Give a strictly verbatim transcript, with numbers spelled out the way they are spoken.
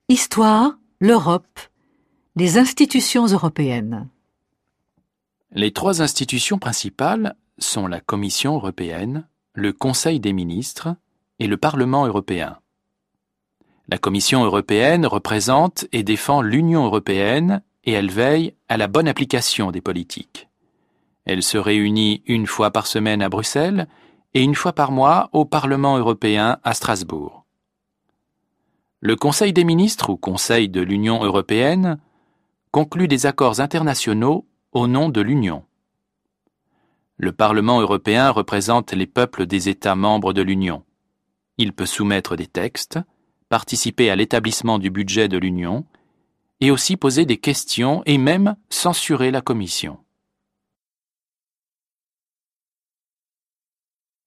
Histoire, l'Europe, les institutions européennes. Les trois institutions principales sont la Commission européenne, le Conseil des ministres et le Parlement européen. La Commission européenne représente et défend l'Union européenne et elle veille à la bonne application des politiques. Elle se réunit une fois par semaine à Bruxelles et une fois par mois au Parlement européen à Strasbourg. Le Conseil des ministres ou Conseil de l'Union européenne conclut des accords internationaux au nom de l'Union. Le Parlement européen représente les peuples des États membres de l'Union. Il peut soumettre des textes, participer à l'établissement du budget de l'Union et aussi poser des questions et même censurer la Commission.